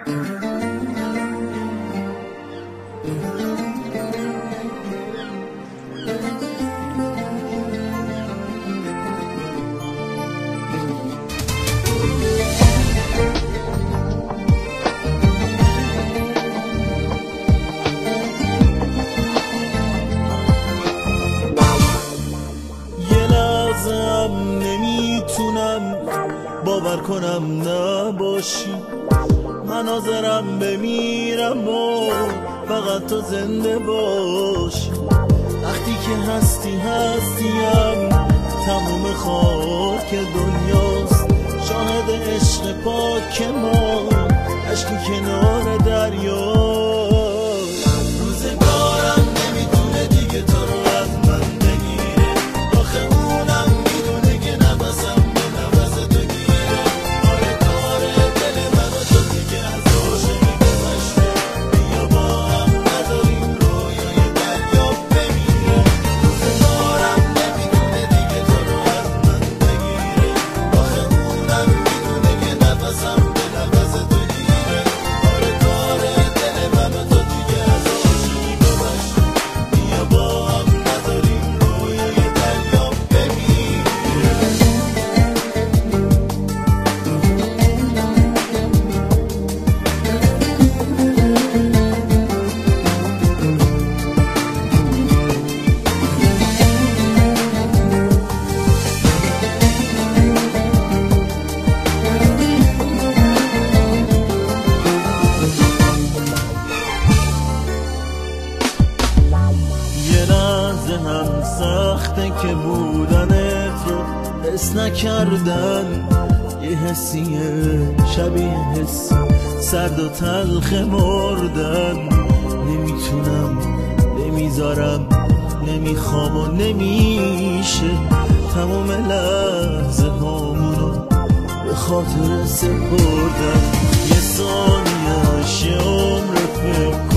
نمیتونم باور کنم نباشی، من حاضرم بمیرم و فقط تو زنده باشی. وقتی که هستیم تموم خاک دنیاست، شاهد عشق پاک ما عشقی کنار دریاست. روزگارم نمیتونه دیگه تو رو از من بگیره، آخه اونم میدونه که نفسم به نفس تو گیره. آره کاره دل من و تو دیگه از عاشقی گذشته، بیا با هم نداریم رویای دریا بمیره. روزگارم نمیتونه دیگه تو رو از من بگیره، آخه اونم میدونه که نفسم به نفس تو گیره. آره کاره دل من و تو دیگه از عاشقی گذشته، بیا با هم نداریم رویای دریا بمیره. یه لحظه هم سخته که بودنت رو حس نکردن، یه حسیه شبیه حس سرد و تلخ مردن. نمیتونم نمیذارم نمیخوام و نمیشه تمام لحظه هامونو به خاطر سپردن. یه ثانیه عمر فکر